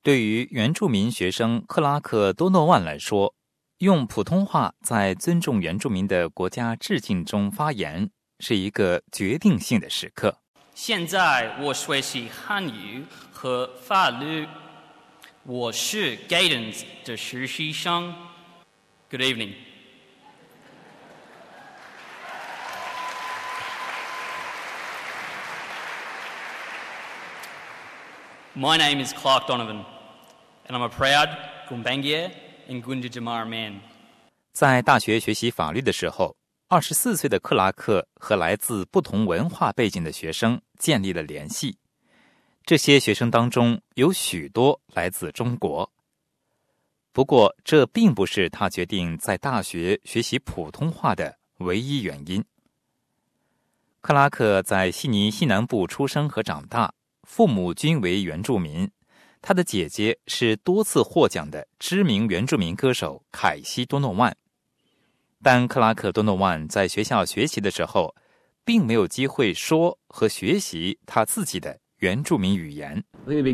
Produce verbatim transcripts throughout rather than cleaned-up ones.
对于原住民学生克拉克·多诺万来说，用普通话在尊重原住民的国家致敬中发言，是一个决定性的时刻。 现在我学习汉语和法律，我是 Gaydens 的实习生。Good evening. My name is Clark Donovan, and I'm a proud Gumbaynggirr and Gunditjmara man. 在大学学习法律的时候，二十四岁的克拉克和来自不同文化背景的学生建立了联系。这些学生当中有许多来自中国。不过，这并不是他决定在大学学习普通话的唯一原因。克拉克在悉尼西南部出生和长大，父母均为原住民。他的姐姐是多次获奖的知名原住民歌手凯西·多诺万。但克拉克·多诺万在学校学习的时候，并没有机会说和学习他自己的原住民语言。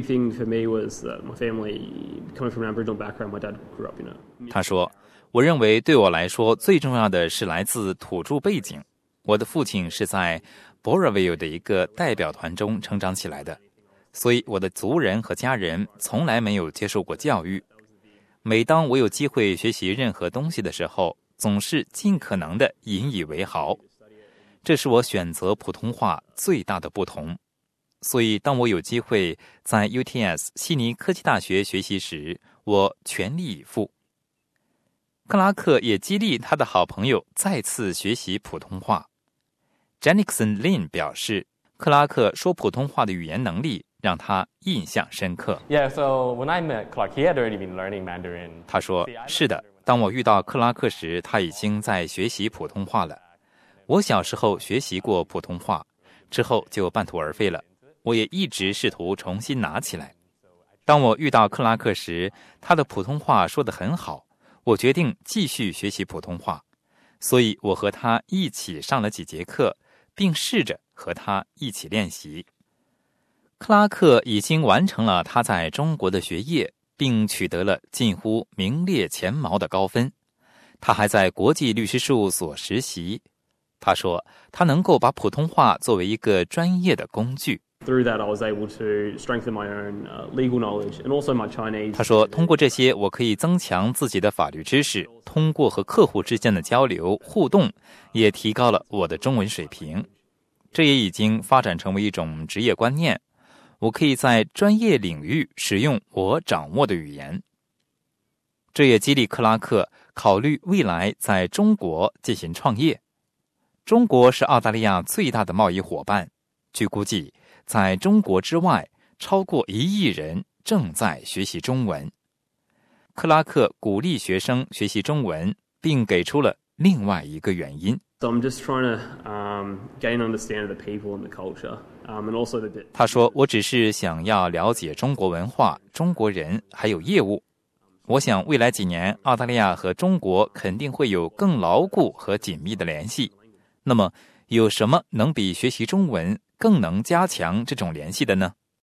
他说，我认为对我来说最重要的是来自土著背景。我的父亲是在 Boroville 的一个代表团中成长起来的，所以我的族人和家人从来没有接受过教育。每当我有机会学习任何东西的时候，总是尽可能地引以为豪。这是我选择普通话最大的不同。所以当我有机会在 U T S 悉尼科技大学学习时，我全力以赴。克拉克也激励他的好朋友再次学习普通话。Janikson Lin 表示，克拉克说普通话的语言能力让他印象深刻。 Yeah, so when I met Clark, he had already been learning Mandarin. 他说，是的，当我遇到克拉克时，他已经在学习普通话了。我小时候学习过普通话，之后就半途而废了。我也一直试图重新拿起来。当我遇到克拉克时，他的普通话说得很好，我决定继续学习普通话，所以我和他一起上了几节课，并试着和他一起练习。克拉克已经完成了他在中国的学业，并取得了近乎名列前茅的高分。他还在国际律师事务所实习。他说，他能够把普通话作为一个专业的工具。他说，通过这些，我可以增强自己的法律知识，通过和客户之间的交流互动，也提高了我的中文水平。这也已经发展成为一种职业观念。我可以在专业领域使用我掌握的语言。这也激励克拉克考虑未来在中国进行创业。中国是澳大利亚最大的贸易伙伴，据估计，在中国之外，超过一亿人正在学习中文。克拉克鼓励学生学习中文，并给出了另外一个原因。他说，我只是想要了解中国文化、中国人还有业务。我想未来几年，澳大利亚和中国肯定会有更牢固和紧密的联系。那么，有什么能比学习中文更能加强这种联系的呢？